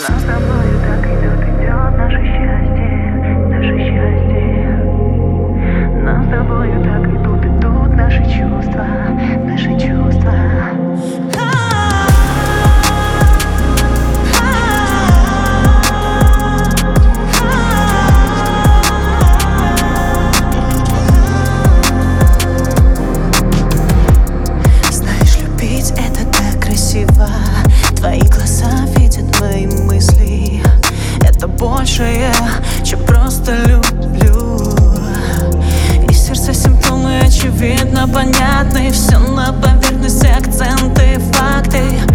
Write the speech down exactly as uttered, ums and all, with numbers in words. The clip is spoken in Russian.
Но с тобою так идет, идет наше счастье, наше счастье. Но с тобою так идут, идут наши чувства, наши чувства. Знаешь, любить это так красиво. Твои глаза видят мои мысли. Это большее, чем просто люблю. И сердце симптомы очевидно понятны. Все на поверхности, акценты, факты.